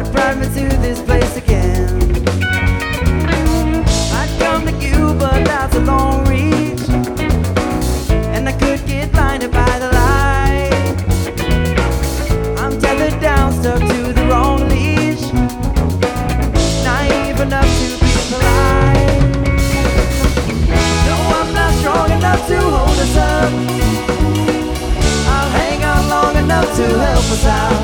what brought me to this place again. I'd come to you, but that's a long reach, and I could get blinded by the light. I'm tethered down, stuck to the wrong leash, naive enough to be polite. No, I'm not strong enough to hold us up. I'll hang on long enough to help us out.